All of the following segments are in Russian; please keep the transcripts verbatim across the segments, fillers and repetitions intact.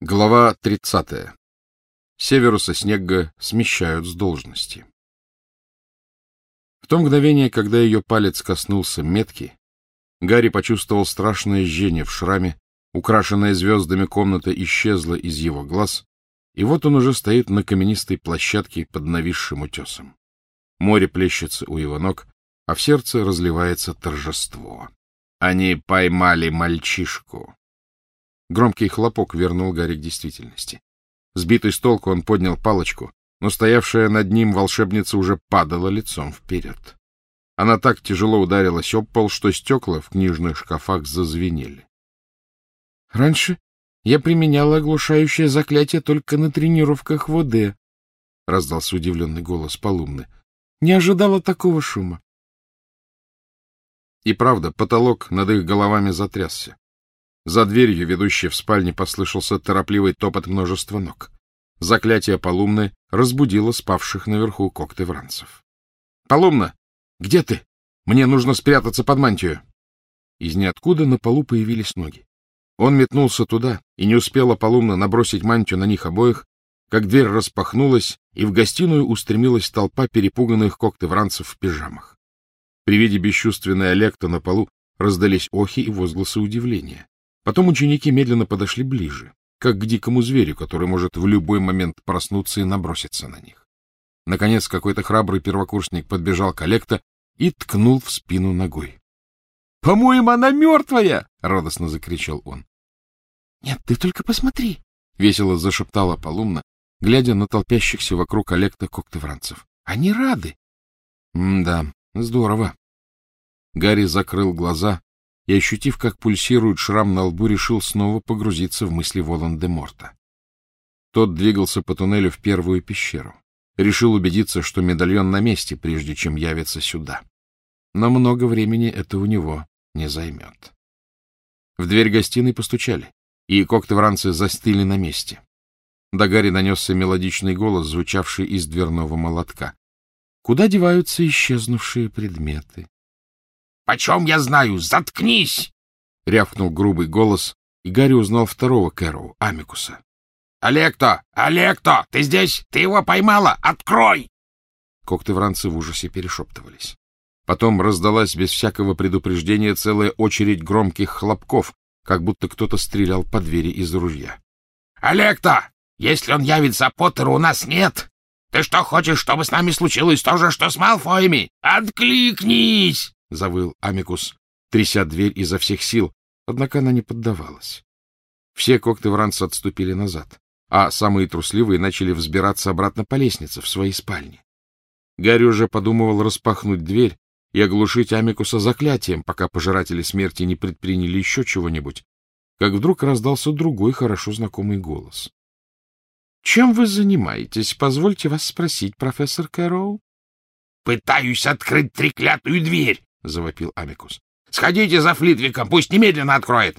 Глава тридцатая. Северуса Снегга смещают с должности. В то мгновение, когда ее палец коснулся метки, Гарри почувствовал страшное жжение в шраме, украшенная звездами комната исчезла из его глаз, и вот он уже стоит на каменистой площадке под нависшим утесом. Море плещется у его ног, а в сердце разливается торжество. Они поймали мальчишку. Громкий хлопок вернул Гарри к действительности. Сбитый с толку, он поднял палочку, но стоявшая над ним волшебница уже падала лицом вперед. Она так тяжело ударилась об пол, что стекла в книжных шкафах зазвенели. — Раньше я применяла оглушающее заклятие только на тренировках в ОД, — раздался удивленный голос Полумны. — Не ожидала такого шума. И правда, потолок над их головами затрясся. За дверью, ведущей в спальне, послышался торопливый топот множества ног. Заклятие Полумны разбудило спавших наверху когтевранцев. — Полумна, где ты? Мне нужно спрятаться под мантию. Из ниоткуда на полу появились ноги. Он метнулся туда, и не успела Полумна набросить мантию на них обоих, как дверь распахнулась, и в гостиную устремилась толпа перепуганных когтевранцев в пижамах. При виде бесчувственной Алекто на полу раздались охи и возгласы удивления. Потом ученики медленно подошли ближе, как к дикому зверю, который может в любой момент проснуться и наброситься на них. Наконец, какой-то храбрый первокурсник подбежал к Алекто и ткнул в спину ногой. — По-моему, она мертвая! — радостно закричал он. — Нет, ты только посмотри! — весело зашептала Полумна, глядя на толпящихся вокруг Алекто когтевранцев. — Они рады! — Да, здорово. Гарри закрыл глаза и, ощутив, как пульсирует шрам на лбу, решил снова погрузиться в мысли Волан-де-Морта. Тот двигался по туннелю в первую пещеру. Решил убедиться, что медальон на месте, прежде чем явится сюда. Но много времени это у него не займет. В дверь гостиной постучали, и когтевранцы застыли на месте. До Гарри донесся мелодичный голос, звучавший из дверного молотка. Куда деваются исчезнувшие предметы? — Почем я знаю? Заткнись! — рявкнул грубый голос, и Гарри узнал второго Кэроу, Амикуса. — Алекто! Алекто! Ты здесь? Ты его поймала? Открой! Когтевранцы в ужасе перешептывались. Потом раздалась без всякого предупреждения целая очередь громких хлопков, как будто кто-то стрелял по двери из ружья. — Алекто! Если он явится, Поттера у нас нет! Ты что, хочешь, чтобы с нами случилось то же, что с Малфоями? Откликнись! — завыл Амикус, тряся дверь изо всех сил, однако она не поддавалась. Все когтевранцы отступили назад, а самые трусливые начали взбираться обратно по лестнице в свои спальни. Гарри уже подумывал распахнуть дверь и оглушить Амикуса заклятием, пока пожиратели смерти не предприняли еще чего-нибудь, как вдруг раздался другой хорошо знакомый голос. — Чем вы занимаетесь? Позвольте вас спросить, профессор Кэроу. — Пытаюсь открыть треклятую дверь! — завопил Амикус. — Сходите за Флитвиком, пусть немедленно откроет.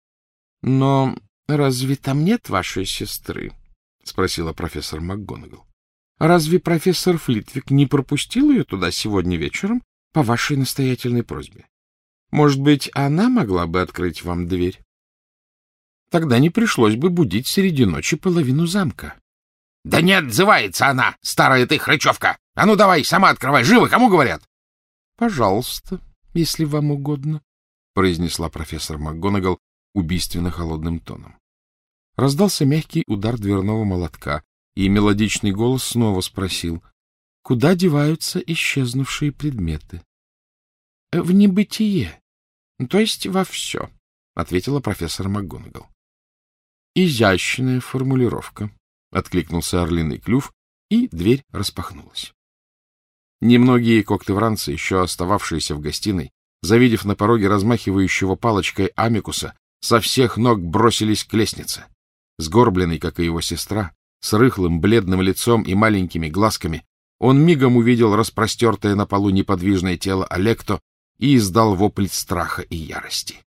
— Но разве там нет вашей сестры? — спросила профессор МакГонагал. — Разве профессор Флитвик не пропустил ее туда сегодня вечером по вашей настоятельной просьбе? Может быть, она могла бы открыть вам дверь? Тогда не пришлось бы будить среди ночи половину замка. — Да не отзывается она, старая ты хрычевка! А ну давай, сама открывай, живо, кому говорят? — Пожалуйста, если вам угодно, — произнесла профессор МакГонагал убийственно холодным тоном. Раздался мягкий удар дверного молотка, и мелодичный голос снова спросил, куда деваются исчезнувшие предметы. — В небытие, то есть во все, — ответила профессор МакГонагал. — Изящная формулировка, — откликнулся орлиный клюв, и дверь распахнулась. Немногие когтевранцы, еще остававшиеся в гостиной, завидев на пороге размахивающего палочкой Амикуса, со всех ног бросились к лестнице. Сгорбленный, как и его сестра, с рыхлым бледным лицом и маленькими глазками, он мигом увидел распростертое на полу неподвижное тело Алекто и издал вопль страха и ярости.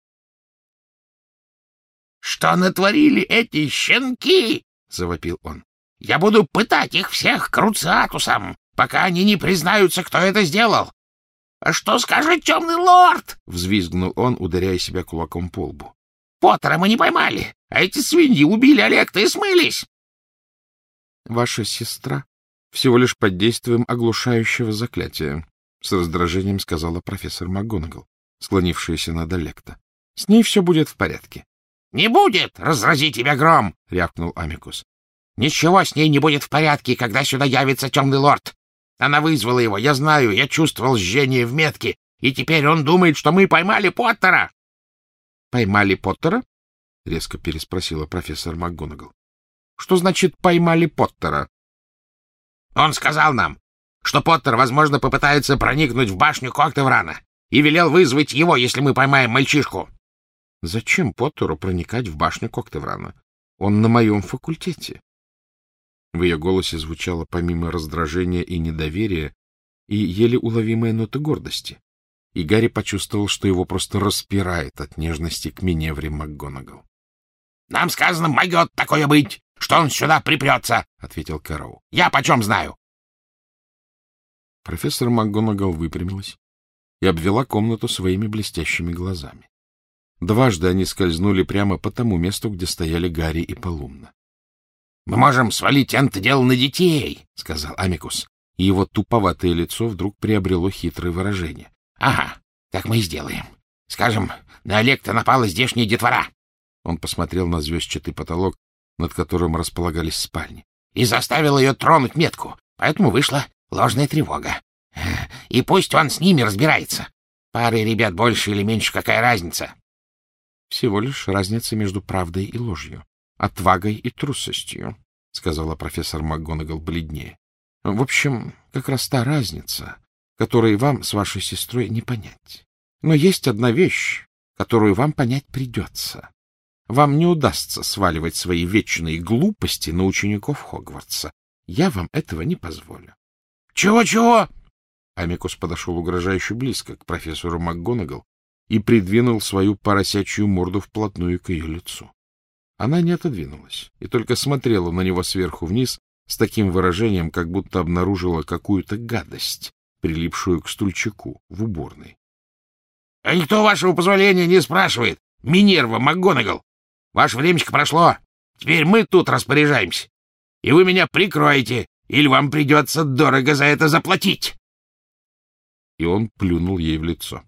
— Что натворили эти щенки? — завопил он. — Я буду пытать их всех круциатусом, пока они не признаются, кто это сделал. — А что скажет темный лорд? — взвизгнул он, ударяя себя кулаком по лбу. Поттера мы не поймали, а эти свиньи убили Олекта и смылись. — Ваша сестра всего лишь под действием оглушающего заклятия, — с раздражением сказала профессор МакГонагал, склонившаяся над Олекта. — С ней все будет в порядке. — Не будет, разрази тебя гром! — рявкнул Амикус. — Ничего с ней не будет в порядке, когда сюда явится темный лорд. Она вызвала его, я знаю, я чувствовал жжение в метке, и теперь он думает, что мы поймали Поттера. — Поймали Поттера? — резко переспросила профессор МакГонагал. — Что значит «поймали Поттера»? — Он сказал нам, что Поттер, возможно, попытается проникнуть в башню Коктеврана, и велел вызвать его, если мы поймаем мальчишку. — Зачем Поттеру проникать в башню Коктеврана? Он на моем факультете. В ее голосе звучало помимо раздражения и недоверия и еле уловимая нота гордости, и Гарри почувствовал, что его просто распирает от нежности к Миневре МакГонагал. — Нам сказано, могет такое быть, что он сюда припрется, — ответил Кэрроу. — Я почем знаю? Профессор МакГонагал выпрямилась и обвела комнату своими блестящими глазами. Дважды они скользнули прямо по тому месту, где стояли Гарри и Полумна. — Мы можем свалить это дело на детей, — сказал Амикус, и его туповатое лицо вдруг приобрело хитрое выражение. — Ага, так мы и сделаем. Скажем, на Олекта напала здешняя детвора. Он посмотрел на звездчатый потолок, над которым располагались спальни, и заставил ее тронуть метку, поэтому вышла ложная тревога. И пусть он с ними разбирается. Пары ребят больше или меньше, какая разница? — Всего лишь разница между правдой и ложью, отвагой и трусостью, — сказала профессор МакГонагал бледнее. — В общем, как раз та разница, которую вам с вашей сестрой не понять. Но есть одна вещь, которую вам понять придется. Вам не удастся сваливать свои вечные глупости на учеников Хогвартса. Я вам этого не позволю. «Чего, — Чего-чего? Амикус подошел угрожающе близко к профессору МакГонагал и придвинул свою поросячью морду вплотную к ее лицу. Она не отодвинулась и только смотрела на него сверху вниз с таким выражением, как будто обнаружила какую-то гадость, прилипшую к стульчику в уборной. — А никто вашего позволения не спрашивает, Минерва МакГонагал. Ваше времечко прошло. Теперь мы тут распоряжаемся. И вы меня прикроете, или вам придется дорого за это заплатить. И он плюнул ей в лицо.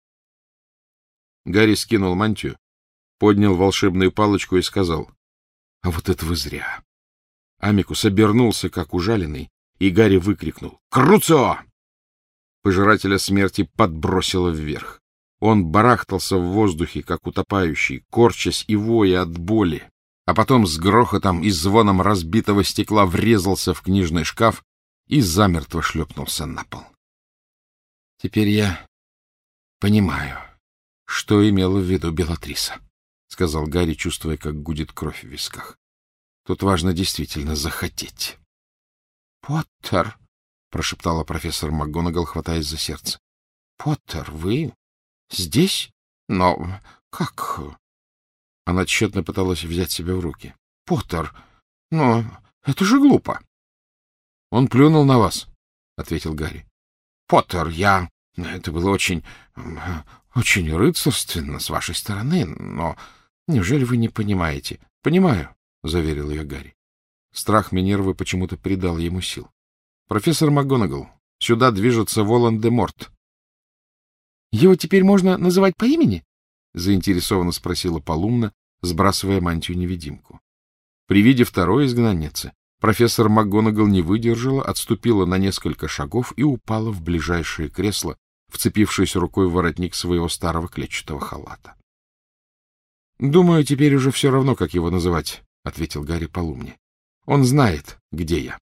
Гарри скинул мантию, поднял волшебную палочку и сказал: — А вот это вы зря. Амикус обернулся, как ужаленный, и Гарри выкрикнул: — Круцо! Пожирателя смерти подбросило вверх. Он барахтался в воздухе, как утопающий, корчась и воя от боли, а потом с грохотом и звоном разбитого стекла врезался в книжный шкаф и замертво шлепнулся на пол. — Теперь я понимаю, что имела в виду Белатриса, — сказал Гарри, чувствуя, как гудит кровь в висках. — Тут важно действительно захотеть. — Поттер, — прошептала профессор МакГонагал, хватаясь за сердце. — Поттер, вы здесь? Но как? Она тщетно пыталась взять себя в руки. — Поттер, но это же глупо. — Он плюнул на вас, — ответил Гарри. — Поттер, я... Это было очень... очень рыцарственно с вашей стороны, но неужели вы не понимаете? — Понимаю, — заверил ее Гарри. Страх Минервы почему-то придал ему сил. — Профессор МакГонагал, сюда движется Волан-де-Морт. — Его теперь можно называть по имени? — заинтересованно спросила Полумна, сбрасывая мантию-невидимку. При виде второй изгнанницы профессор МакГонагал не выдержала, отступила на несколько шагов и упала в ближайшее кресло, вцепившись рукой в воротник своего старого клетчатого халата. — Думаю, теперь уже все равно, как его называть, — ответил Гарри Полумне. — Он знает, где я.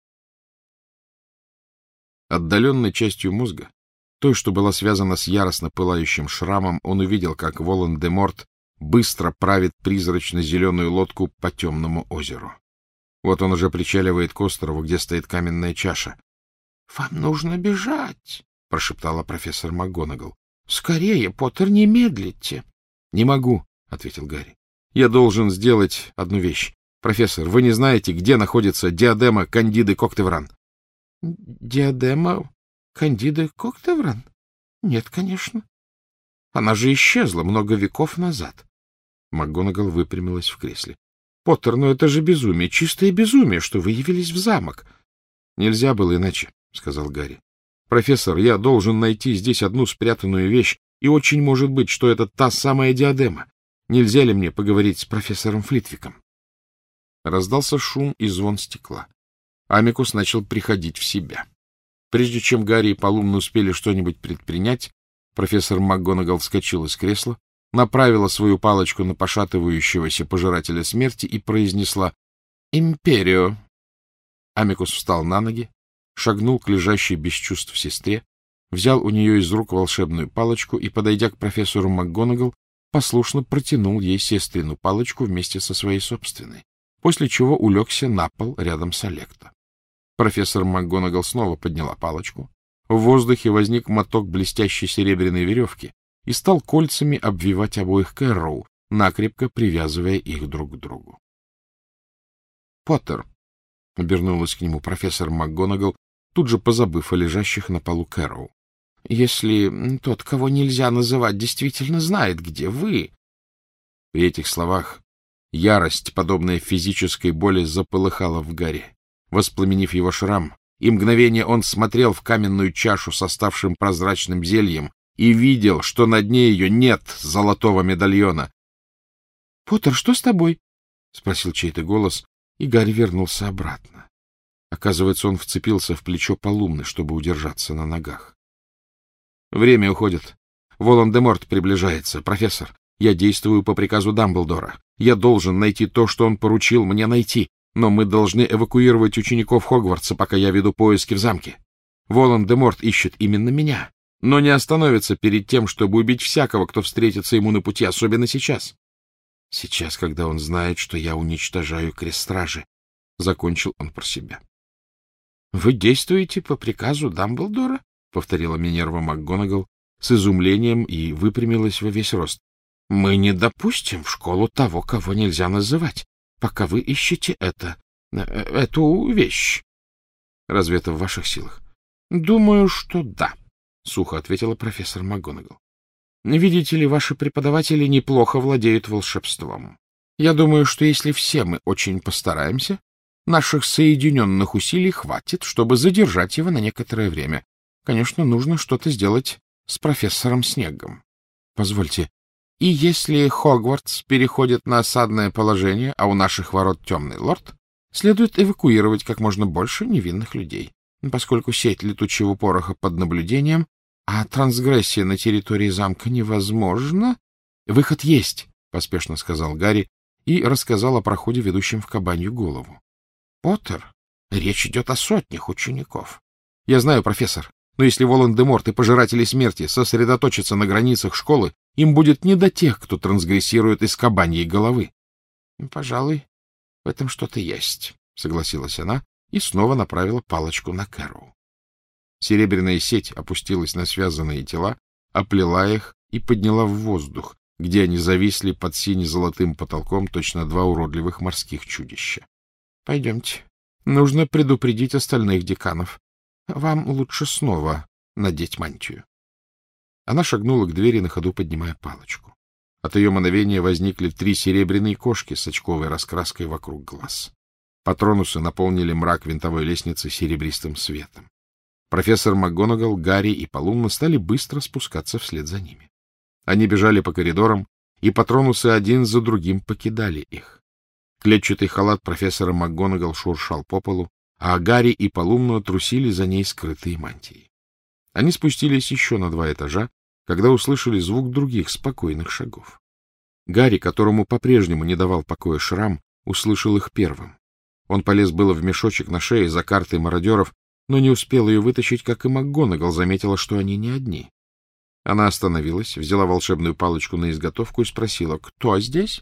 Отдаленной частью мозга, той, что была связана с яростно пылающим шрамом, он увидел, как Волан-де-Морт быстро правит призрачно-зеленую лодку по темному озеру. Вот он уже причаливает к острову, где стоит каменная чаша. — Вам нужно бежать, — прошептала профессор МакГонагал. — Скорее, Поттер, не медлите. — Не могу, — ответил Гарри. — Я должен сделать одну вещь. Профессор, вы не знаете, где находится диадема Кандиды Коктевран? — Диадема Кандиды Коктевран? Нет, конечно. Она же исчезла много веков назад. МакГонагал выпрямилась в кресле. — Поттер, ну это же безумие, чистое безумие, что вы явились в замок. — Нельзя было иначе, — сказал Гарри. — Профессор, я должен найти здесь одну спрятанную вещь, и очень может быть, что это та самая диадема. Нельзя ли мне поговорить с профессором Флитвиком? Раздался шум и звон стекла. Амикус начал приходить в себя. Прежде чем Гарри и Полумна успели что-нибудь предпринять, профессор МакГонагал вскочил из кресла, направила свою палочку на пошатывающегося пожирателя смерти и произнесла «Империо». Амикус встал на ноги, шагнул к лежащей без чувств сестре, взял у нее из рук волшебную палочку и, подойдя к профессору МакГонагал, послушно протянул ей сестрину палочку вместе со своей собственной, после чего улегся на пол рядом с Алекто. Профессор МакГонагал снова подняла палочку. В воздухе возник моток блестящей серебряной веревки и стал кольцами обвивать обоих Кэрроу, накрепко привязывая их друг к другу. — Поттер, — обернулась к нему профессор МакГонагал, тут же позабыв о лежащих на полу Кэрроу, — если тот, кого нельзя называть, действительно знает, где вы... При этих словах ярость, подобная физической боли, заполыхала в Гарри, воспламенив его шрам, и мгновение он смотрел в каменную чашу с оставшим прозрачным зельем и видел, что на дне ее нет золотого медальона. — Поттер, что с тобой? — спросил чей-то голос, и Гарри вернулся обратно. Оказывается, он вцепился в плечо Полумны, чтобы удержаться на ногах. — Время уходит. Волан-де-Морт приближается. Профессор, я действую по приказу Дамблдора. Я должен найти то, что он поручил мне найти. Но мы должны эвакуировать учеников Хогвартса, пока я веду поиски в замке. Волан-де-Морт ищет именно меня, но не остановится перед тем, чтобы убить всякого, кто встретится ему на пути, особенно сейчас. Сейчас, когда он знает, что я уничтожаю Крест-Стражи, — закончил он про себя. — Вы действуете по приказу Дамблдора? — повторила Минерва МакГонагал с изумлением и выпрямилась во весь рост. — Мы не допустим в школу того, кого нельзя называть, пока вы ищете это, эту вещь. Разве это в ваших силах? — Думаю, что да, — сухо ответила профессор МакГонагал. — Видите ли, ваши преподаватели неплохо владеют волшебством. Я думаю, что если все мы очень постараемся, наших соединенных усилий хватит, чтобы задержать его на некоторое время. Конечно, нужно что-то сделать с профессором Снеггом. Позвольте, и если Хогвартс переходит на осадное положение, а у наших ворот темный лорд, следует эвакуировать как можно больше невинных людей, поскольку сеть летучего пороха под наблюдением, а трансгрессия на территории замка невозможна. — Выход есть, — поспешно сказал Гарри и рассказал о проходе, ведущем в Кабанью голову. — Поттер, речь идет о сотнях учеников. — Я знаю, профессор, но если Волан-де-Морт и Пожиратели Смерти сосредоточатся на границах школы, им будет не до тех, кто трансгрессирует из Кабаньей головы. — Пожалуй, в этом что-то есть, — согласилась она и снова направила палочку на Кэрроу. Серебряная сеть опустилась на связанные тела, оплела их и подняла в воздух, где они зависли под сине-золотым потолком, точно два уродливых морских чудища. — Пойдемте. Нужно предупредить остальных деканов. Вам лучше снова надеть мантию. Она шагнула к двери, на ходу поднимая палочку. От ее мановения возникли три серебряные кошки с очковой раскраской вокруг глаз. Патронусы наполнили мрак винтовой лестницы серебристым светом. Профессор МакГонагал, Гарри и Полумна стали быстро спускаться вслед за ними. Они бежали по коридорам, и патронусы один за другим покидали их. Клетчатый халат профессора МакГонагал шуршал по полу, а Гарри и Полумна трусили за ней скрытые мантии. Они спустились еще на два этажа, когда услышали звук других спокойных шагов. Гарри, которому по-прежнему не давал покоя шрам, услышал их первым. Он полез было в мешочек на шее за картой мародеров, но не успел ее вытащить, как и МакГонагал заметила, что они не одни. Она остановилась, взяла волшебную палочку на изготовку и спросила: «Кто здесь?»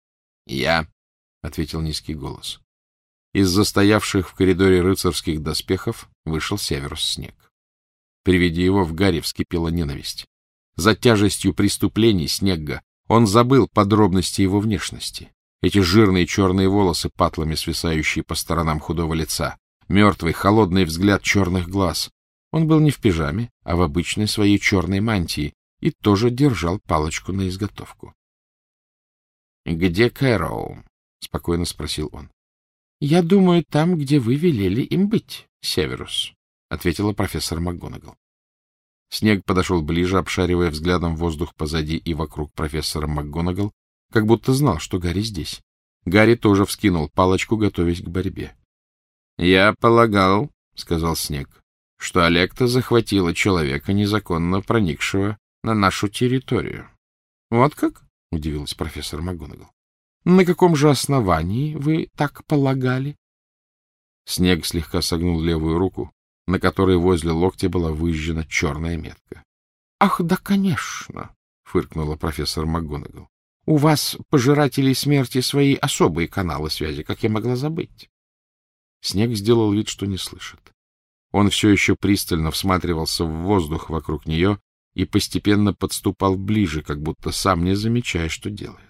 «Я», — ответил низкий голос. Из застоявших в коридоре рыцарских доспехов вышел Северус Снегг. При виде его в Гарри вскипела ненависть. За тяжестью преступлений Снегга он забыл подробности его внешности. Эти жирные черные волосы, патлами свисающие по сторонам худого лица, мертвый холодный взгляд черных глаз. Он был не в пижаме, а в обычной своей черной мантии и тоже держал палочку на изготовку. где Кэроу? — спокойно спросил он. — Я думаю, там, где вы велели им быть, Северус, — ответила профессор МакГонагал. Снег подошел ближе, обшаривая взглядом воздух позади и вокруг профессора МакГонагал, как будто знал, что Гарри здесь. Гарри тоже вскинул палочку, готовясь к борьбе. — Я полагал, — сказал Снег, — что Олекта захватила человека, незаконно проникшего на нашу территорию. — Вот как? — удивилась профессор МакГонагал. — На каком же основании вы так полагали? Снег слегка согнул левую руку, на которой возле локтя была выжжена черная метка. — Ах, да, конечно, — фыркнула профессор МакГонагал. — У вас, пожирателей смерти, свои особые каналы связи, как я могла забыть. Снег сделал вид, что не слышит. Он все еще пристально всматривался в воздух вокруг нее и постепенно подступал ближе, как будто сам не замечая, что делает.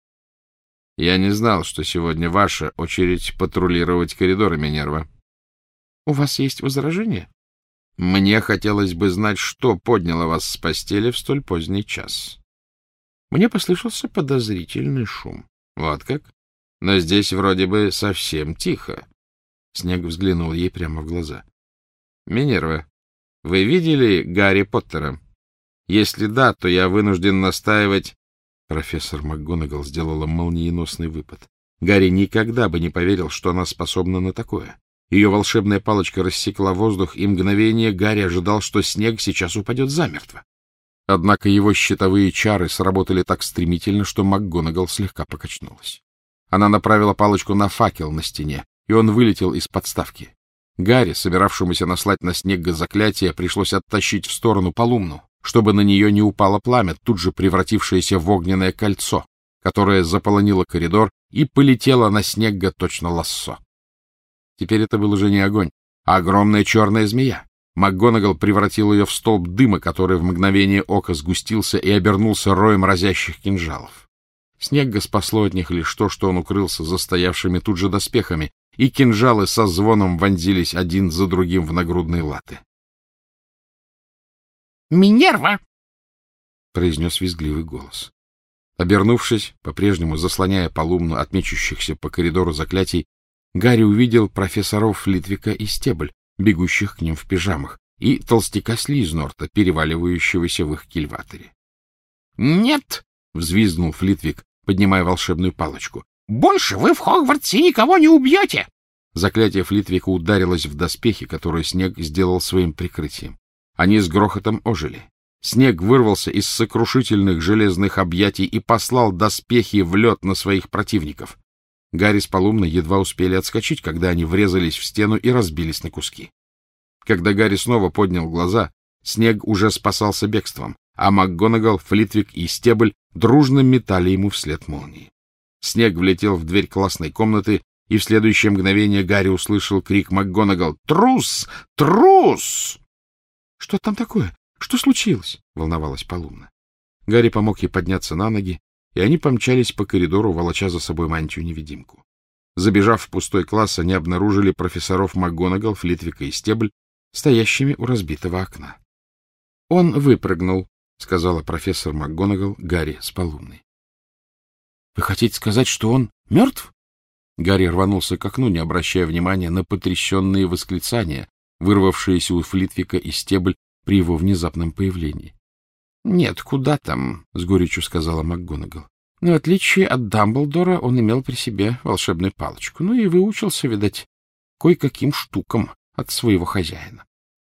— Я не знал, что сегодня ваша очередь патрулировать коридоры, Минерва. — У вас есть возражения? — Мне хотелось бы знать, что подняло вас с постели в столь поздний час. Мне послышался подозрительный шум. — Вот как? Но здесь вроде бы совсем тихо. Снег взглянул ей прямо в глаза. — Минерва, вы видели Гарри Поттера? Если да, то я вынужден настаивать... Профессор МакГонагал сделала молниеносный выпад. Гарри никогда бы не поверил, что она способна на такое. Ее волшебная палочка рассекла воздух, и мгновение Гарри ожидал, что Снег сейчас упадет замертво. Однако его щитовые чары сработали так стремительно, что МакГонагал слегка покачнулась. Она направила палочку на факел на стене, и он вылетел из подставки. Гарри, собиравшемуся наслать на Снегга заклятие, пришлось оттащить в сторону Полумну, чтобы на нее не упало пламя, тут же превратившееся в огненное кольцо, которое заполонило коридор и полетело на Снегга точно лассо. Теперь это был уже не огонь, а огромная черная змея. МакГонагал превратил ее в столб дыма, который в мгновение ока сгустился и обернулся роем разящих кинжалов. Снегга спасло от них лишь то, что он укрылся за стоявшими тут же доспехами, и кинжалы со звоном вонзились один за другим в нагрудные латы. «Минерва!» — произнес визгливый голос. Обернувшись, по-прежнему заслоняя Полумну от мечущихся по коридору заклятий, Гарри увидел профессоров Флитвика и Стебль, бегущих к ним в пижамах, и толстяка Слизнорта, переваливающегося в их кильваторе. «Нет!» — взвизгнул Флитвик, поднимая волшебную палочку. «Больше вы в Хогвартсе никого не убьете!» Заклятие Флитвика ударилось в доспехи, которые Снег сделал своим прикрытием. Они с грохотом ожили. Снег вырвался из сокрушительных железных объятий и послал доспехи в лед на своих противников. Гарри с Полумной едва успели отскочить, когда они врезались в стену и разбились на куски. Когда Гарри снова поднял глаза, Снег уже спасался бегством, а МакГонагал, Флитвик и Стебль дружно метали ему вслед молнии. Снег влетел в дверь классной комнаты, и в следующее мгновение Гарри услышал крик МакГонагал: «Трус! Трус!» «Что там такое? Что случилось?» — волновалась Полумна. Гарри помог ей подняться на ноги, и они помчались по коридору, волоча за собой мантию-невидимку. Забежав в пустой класс, они обнаружили профессоров МакГонагал, Флитвика и Стебль, стоящими у разбитого окна. — Он выпрыгнул, — сказала профессор МакГонагал Гарри с Полумной. — Вы хотите сказать, что он мертв? Гарри рванулся к окну, не обращая внимания на потрясенные восклицания, вырвавшиеся у Флитвика и Стебль при его внезапном появлении. — Нет, куда там, — с горечью сказала МакГонагал. — Но в отличие от Дамблдора он имел при себе волшебную палочку, ну и выучился, видать, кое-каким штукам от своего хозяина.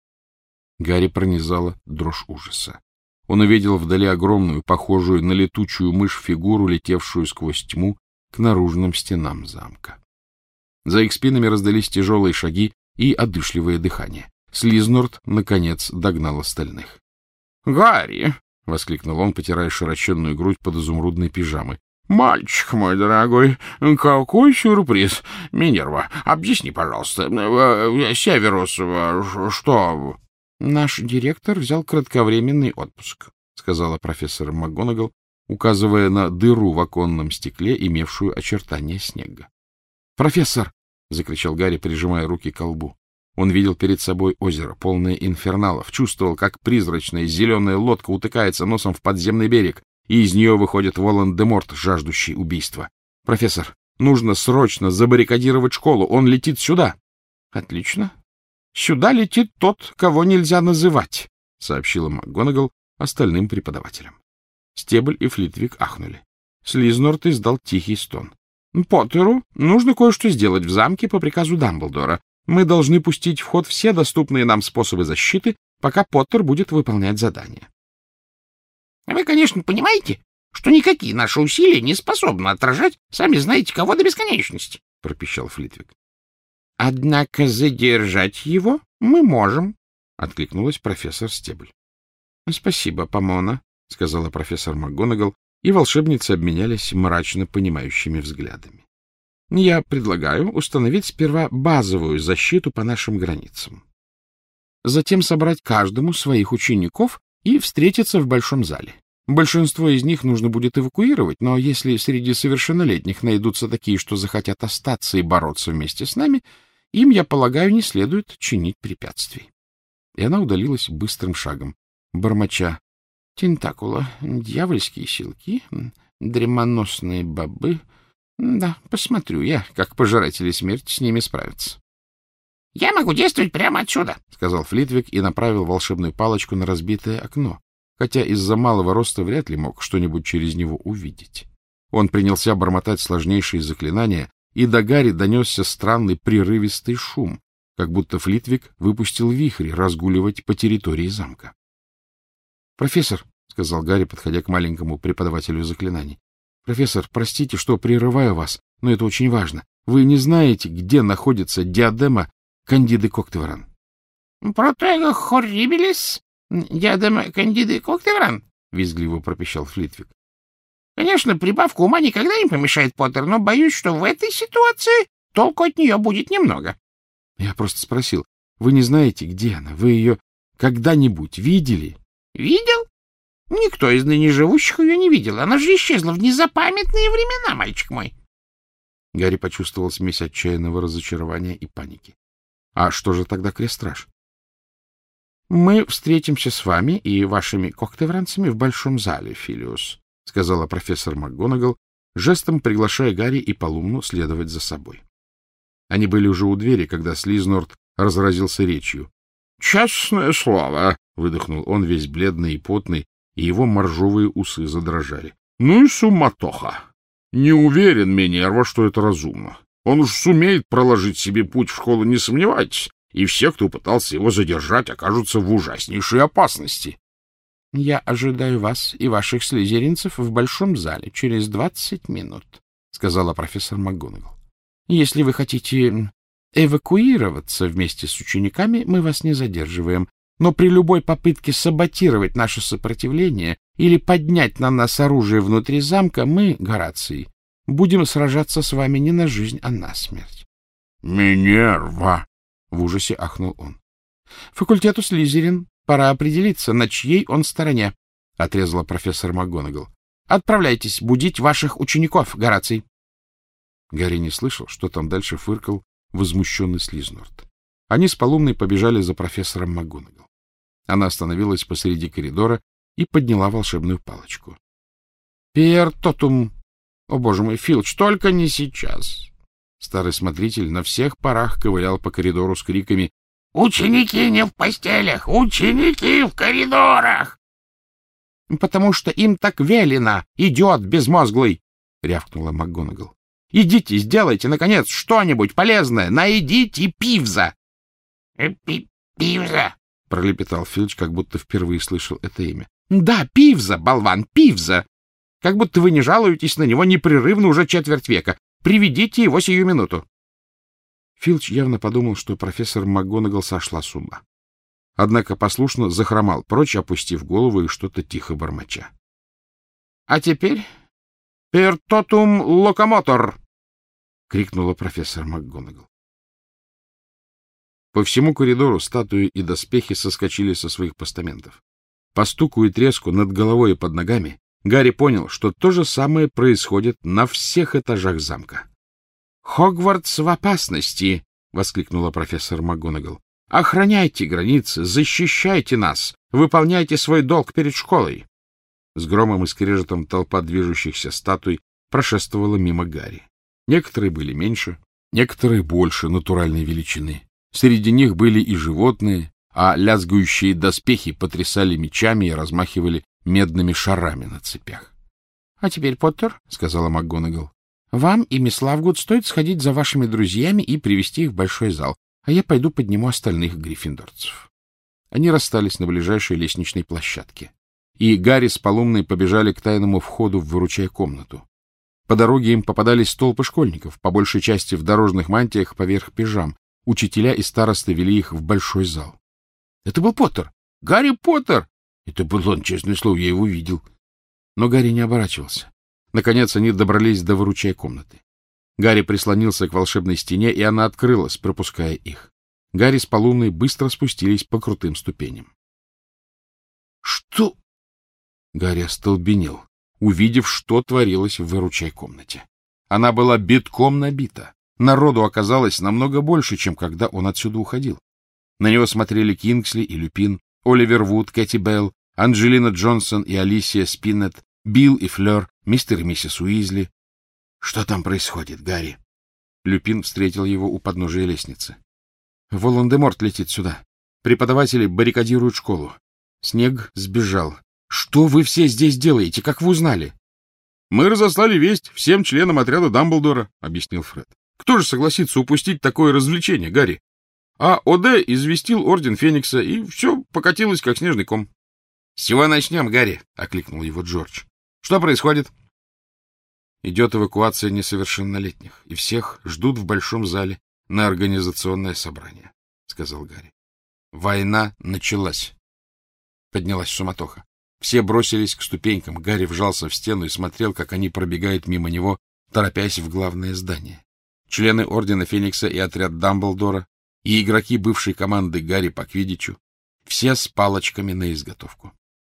Гарри пронизала дрожь ужаса. Он увидел вдали огромную, похожую на летучую мышь фигуру, летевшую сквозь тьму к наружным стенам замка. За их спинами раздались тяжелые шаги и одышливое дыхание. Слизнорт, наконец, догнал остальных. — Гарри! — воскликнул он, потирая широченную грудь под изумрудной пижамой. — Мальчик мой дорогой, какой сюрприз! Минерва, объясни, пожалуйста, Северус, что... — Наш директор взял кратковременный отпуск, — сказала профессор МакГонагал, указывая на дыру в оконном стекле, имевшую очертания Снегга. — Профессор! — закричал Гарри, прижимая руки к лбу. Он видел перед собой озеро, полное инферналов, чувствовал, как призрачная зеленая лодка утыкается носом в подземный берег. и из нее выходит Волан-де-Морт, жаждущий убийства. Профессор, нужно срочно забаррикадировать школу. Он летит сюда. — Отлично. Сюда летит тот, кого нельзя называть, — сообщила МакГонагал остальным преподавателям. Стебль и Флитвик ахнули. Слизнорт издал тихий стон. — Поттеру нужно кое-что сделать в замке по приказу Дамблдора. Мы должны пустить в ход все доступные нам способы защиты, пока Поттер будет выполнять задание. — Вы, конечно, понимаете, что никакие наши усилия не способны отражать, сами знаете, кого до бесконечности, — пропищал Флитвик. — Однако задержать его мы можем, — откликнулась профессор Стебль. — Спасибо, Помона, — сказала профессор МакГонагал, и волшебницы обменялись мрачно понимающими взглядами. — Я предлагаю установить сперва базовую защиту по нашим границам. Затем собрать каждому своих учеников и встретиться в большом зале. Большинство из них нужно будет эвакуировать, но если среди совершеннолетних найдутся такие, что захотят остаться и бороться вместе с нами, им, я полагаю, не следует чинить препятствий. И она удалилась быстрым шагом, бормоча: тентакула, дьявольские силки, дремоносные бобы. Да, посмотрю я, как пожиратели смерти с ними справятся. — Я могу действовать прямо отсюда, — сказал Флитвик и направил волшебную палочку на разбитое окно, хотя из-за малого роста вряд ли мог что-нибудь через него увидеть. Он принялся бормотать сложнейшие заклинания, и до Гарри донесся странный прерывистый шум, как будто Флитвик выпустил вихрь разгуливать по территории замка. — Профессор, — сказал Гарри, подходя к маленькому преподавателю заклинаний, — профессор, простите, что прерываю вас, но это очень важно. Вы не знаете, где находится диадема Кандиды Коктевран? — Протего хоррибилис, диадема Кандиды Коктевран, — визгливо пропищал Флитвик. — Конечно, прибавка ума никогда не помешает, Поттер, но боюсь, что в этой ситуации толку от нее будет немного. — Я просто спросил. Вы не знаете, где она? Вы ее когда-нибудь видели? — Видел? Никто из ныне живущих ее не видел. Она же исчезла в незапамятные времена, мальчик мой. Гарри почувствовал смесь отчаянного разочарования и паники. А что же тогда Крестраж? — Мы встретимся с вами и вашими коктевранцами в большом зале, Филиус, — сказала профессор МакГонагал, жестом приглашая Гарри и Полумну следовать за собой. Они были уже у двери, когда Слизнорт разразился речью. — Честное слово! — выдохнул он, весь бледный и потный, и его моржовые усы задрожали. — Ну и суматоха! Не уверен, Минерва, что это разумно. Он уж сумеет проложить себе путь в школу, не сомневайтесь, и все, кто пытался его задержать, окажутся в ужаснейшей опасности. — Я ожидаю вас и ваших слизеринцев в большом зале через двадцать минут, — сказала профессор МакГонагал. — Если вы хотите эвакуироваться вместе с учениками, мы вас не задерживаем, но при любой попытке саботировать наше сопротивление или поднять на нас оружие внутри замка, мы, Гораций, будем сражаться с вами не на жизнь, а на смерть. — Минерва! — в ужасе ахнул он. — Факультету Слизерин пора определиться, на чьей он стороне, — отрезала профессор МакГонагал. — Отправляйтесь будить ваших учеников, Гораций. Гарри не слышал, что там дальше фыркал возмущенный Слизнорт. Они с Полумной побежали за профессором МакГонагал. Она остановилась посреди коридора и подняла волшебную палочку. — Пер тотум! О, боже мой, Филч, только не сейчас! Старый смотритель на всех парах ковылял по коридору с криками: — Ученики не в постелях! Ученики в коридорах! — Потому что им так велено, идиот безмозглый! — рявкнула МакГонагал. — Идите, сделайте, наконец, что-нибудь полезное! Найдите Пивза! — Пивза! — пролепетал Филч, как будто впервые слышал это имя. — Да, Пивза, болван, Пивза! Как будто вы не жалуетесь на него непрерывно уже четверть века. Приведите его сию минуту. Филч явно подумал, что профессор МакГонагал сошла с ума. Однако послушно захромал прочь, опустив голову и что-то тихо бормоча. — А теперь «Пертотум локомотор!» — крикнула профессор МакГонагал. По всему коридору статуи и доспехи соскочили со своих постаментов. По стуку и треску над головой и под ногами Гарри понял, что то же самое происходит на всех этажах замка. — Хогвартс в опасности! — воскликнула профессор МакГонагал. — Охраняйте границы, защищайте нас, выполняйте свой долг перед школой. С громом и скрежетом толпа движущихся статуй прошествовала мимо Гарри. Некоторые были меньше, некоторые больше натуральной величины. Среди них были и животные, а лязгающие доспехи потрясали мечами и размахивали медными шарами на цепях. — А теперь, Поттер, — сказала МакГонагал, — вам и мисс Лавгуд стоит сходить за вашими друзьями и привести их в большой зал, а я пойду подниму остальных гриффиндорцев. Они расстались на ближайшей лестничной площадке, и Гарри с Полумной побежали к тайному входу в выручай комнату. По дороге им попадались толпы школьников, по большей части в дорожных мантиях поверх пижам. Учителя и старосты вели их в большой зал. Это был Поттер! Гарри Поттер! Это был он, честное слово, я его видел. Но Гарри не оборачивался. Наконец они добрались до выручай комнаты. Гарри прислонился к волшебной стене, и она открылась, пропуская их. Гарри с Полумной быстро спустились по крутым ступеням. — Что? Гарри остолбенел, увидев, что творилось в выручай комнате. Она была битком набита. Народу оказалось намного больше, чем когда он отсюда уходил. На него смотрели Кингсли и Люпин, Оливер Вуд, Кэти Белл, Анджелина Джонсон и Алисия Спиннет, Билл и Флёр, мистер и миссис Уизли. — Что там происходит, Гарри? Люпин встретил его у подножия лестницы. — Волан-де-Морт летит сюда. Преподаватели баррикадируют школу. Снег сбежал. Что вы все здесь делаете? Как вы узнали? — Мы разослали весть всем членам отряда Дамблдора, — объяснил Фред. — Кто же согласится упустить такое развлечение, Гарри? А ОД известил Орден Феникса, и все покатилось, как снежный ком. — С чего начнем, Гарри? — окликнул его Джордж. — Что происходит? — Идет эвакуация несовершеннолетних, и всех ждут в большом зале на организационное собрание, — сказал Гарри. Война началась. Поднялась суматоха. Все бросились к ступенькам. Гарри вжался в стену и смотрел, как они пробегают мимо него, торопясь в главное здание. Члены Ордена Феникса и отряд Дамблдора, и игроки бывшей команды Гарри по квиддичу, все с палочками на изготовку.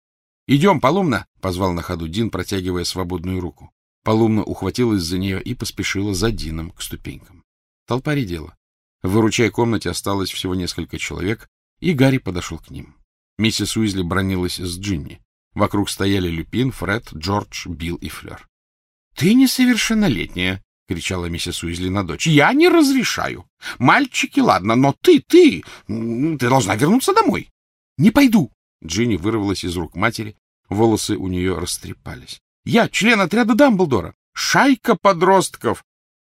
— Идем, Полумна! — позвал на ходу Дин, протягивая свободную руку. Полумна ухватилась за нее и поспешила за Дином к ступенькам. Толпа редела. В выручай комнате осталось всего несколько человек, и Гарри подошел к ним. Миссис Уизли бранилась с Джинни. Вокруг стояли Люпин, Фред, Джордж, Билл и Флёр. — Ты несовершеннолетняя! — кричала миссис Уизли на дочь. — Я не разрешаю. Мальчики, ладно, но ты, ты... Ты должна вернуться домой. — Не пойду. Джинни вырвалась из рук матери. Волосы у нее растрепались. — Я член отряда Дамблдора. Шайка подростков.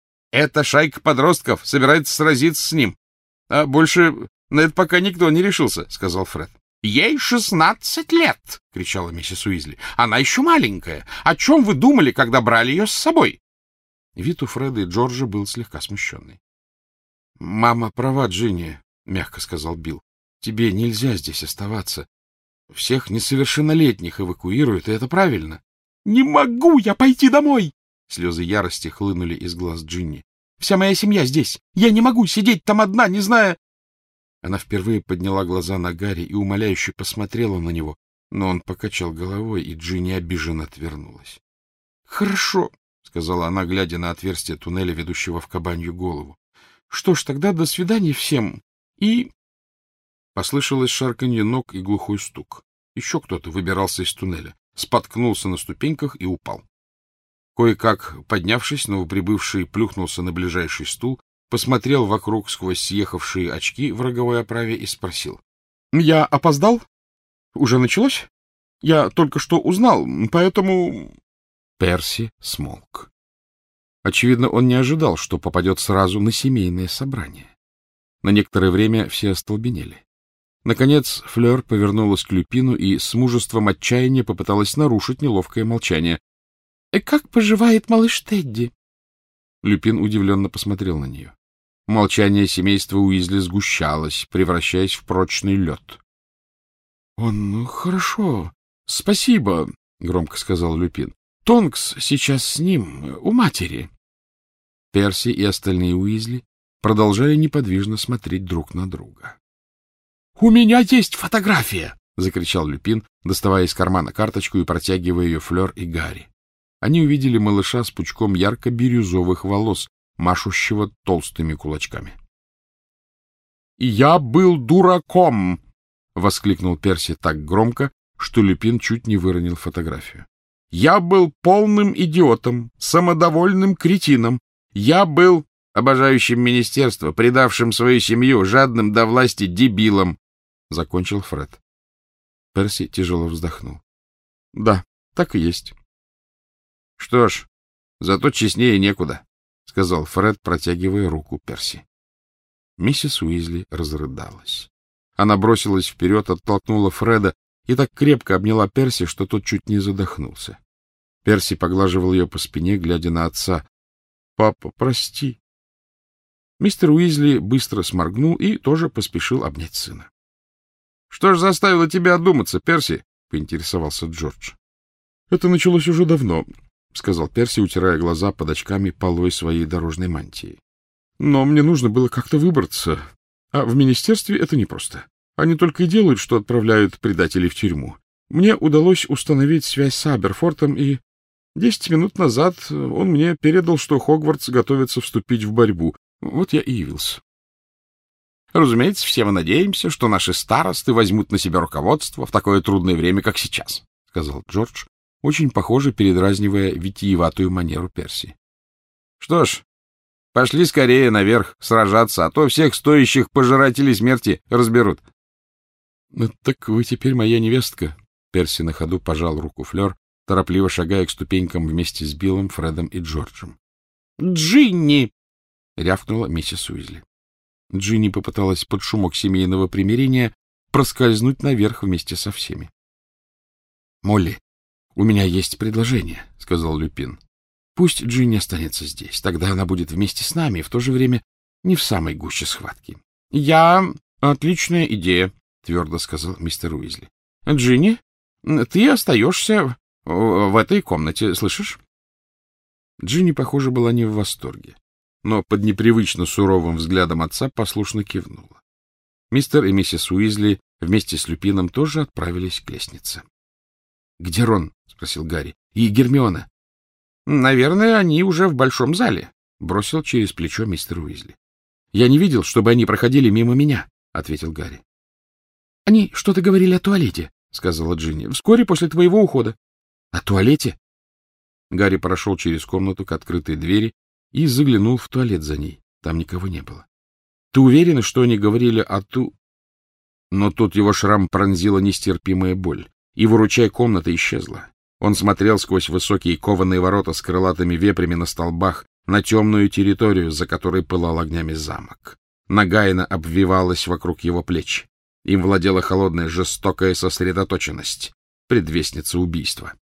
Эта шайка подростков собирается сразиться с ним. А больше на это пока никто не решился, — сказал Фред. — Ей шестнадцать лет! — кричала миссис Уизли. — Она еще маленькая. О чем вы думали, когда брали ее с собой? Вид у Фреда и Джорджа был слегка смущенный. — Мама права, Джинни, — мягко сказал Билл. — Тебе нельзя здесь оставаться. Всех несовершеннолетних эвакуируют, и это правильно. — Не могу я пойти домой! Слезы ярости хлынули из глаз Джинни. — Вся моя семья здесь. Я не могу сидеть там одна, не зная... Она впервые подняла глаза на Гарри и умоляюще посмотрела на него, но он покачал головой, и Джинни обиженно отвернулась. — Хорошо, — сказала она, глядя на отверстие туннеля, ведущего в кабанью голову. — Что ж, тогда до свидания всем. И... Послышалось шарканье ног и глухой стук. Еще кто-то выбирался из туннеля, споткнулся на ступеньках и упал. Кое-как, поднявшись, новоприбывший плюхнулся на ближайший стул, посмотрел вокруг сквозь съехавшие очки в роговой оправе и спросил. — Я опоздал? Уже началось? Я только что узнал, поэтому... Перси смолк. Очевидно, он не ожидал, что попадет сразу на семейное собрание. На некоторое время все остолбенели. Наконец Флёр повернулась к Люпину и с мужеством отчаяния попыталась нарушить неловкое молчание. — Как поживает малыш Тедди? Люпин удивленно посмотрел на нее. Молчание семейства Уизли сгущалось, превращаясь в прочный лед. — Он хорошо. Спасибо, — громко сказал Люпин. — Тонкс сейчас с ним, у матери. Перси и остальные Уизли продолжали неподвижно смотреть друг на друга. — У меня есть фотография! — закричал Люпин, доставая из кармана карточку и протягивая ее Флёр и Гарри. Они увидели малыша с пучком ярко-бирюзовых волос, машущего толстыми кулачками. — Я был дураком! — воскликнул Перси так громко, что Люпин чуть не выронил фотографию. «Я был полным идиотом, самодовольным кретином. Я был обожающим министерство, предавшим свою семью, жадным до власти дебилом», — закончил Фред. Перси тяжело вздохнул. «Да, так и есть». «Что ж, зато честнее некуда», — сказал Фред, протягивая руку Перси. Миссис Уизли разрыдалась. Она бросилась вперед, оттолкнула Фреда и так крепко обняла Перси, что тот чуть не задохнулся. Перси поглаживал ее по спине, глядя на отца. — Папа, прости. Мистер Уизли быстро сморгнул и тоже поспешил обнять сына. — Что ж заставило тебя одуматься, Перси? — поинтересовался Джордж. — Это началось уже давно, — сказал Перси, утирая глаза под очками полой своей дорожной мантии. — Но мне нужно было как-то выбраться. А в министерстве это непросто. Они только и делают, что отправляют предателей в тюрьму. Мне удалось установить связь с Аберфортом, и десять минут назад он мне передал, что Хогвартс готовится вступить в борьбу. Вот я и явился. — Разумеется, все мы надеемся, что наши старосты возьмут на себя руководство в такое трудное время, как сейчас, — сказал Джордж, очень похоже передразнивая витиеватую манеру Перси. — Что ж, пошли скорее наверх сражаться, а то всех стоящих пожирателей смерти разберут. — Так вы теперь моя невестка? Перси на ходу пожал руку Флёр, торопливо шагая к ступенькам вместе с Биллом, Фредом и Джорджем. — Джинни! — рявкнула миссис Уизли. Джинни попыталась под шумок семейного примирения проскользнуть наверх вместе со всеми. — Молли, у меня есть предложение, — сказал Люпин. — Пусть Джинни останется здесь, тогда она будет вместе с нами и в то же время не в самой гуще схватки. — Я... Отличная идея, — твердо сказал мистер Уизли. — Джинни, ты остаешься в этой комнате, слышишь? Джинни, похоже, была не в восторге, но под непривычно суровым взглядом отца послушно кивнула. Мистер и миссис Уизли вместе с Люпином тоже отправились к лестнице. — Где Рон? — спросил Гарри. — И Гермиона? — Наверное, они уже в большом зале, — бросил через плечо мистер Уизли. — Я не видел, чтобы они проходили мимо меня, — ответил Гарри. — Они что-то говорили о туалете, — сказала Джинни, — вскоре после твоего ухода. — О туалете? Гарри прошел через комнату к открытой двери и заглянул в туалет за ней. Там никого не было. — Ты уверена, что они говорили о ту... Но тут его шрам пронзила нестерпимая боль, и выручай комната исчезла. Он смотрел сквозь высокие кованые ворота с крылатыми вепрями на столбах на темную территорию, за которой пылал огнями замок. Нагайна обвивалась вокруг его плеч. Им владела холодная жестокая сосредоточенность, предвестница убийства.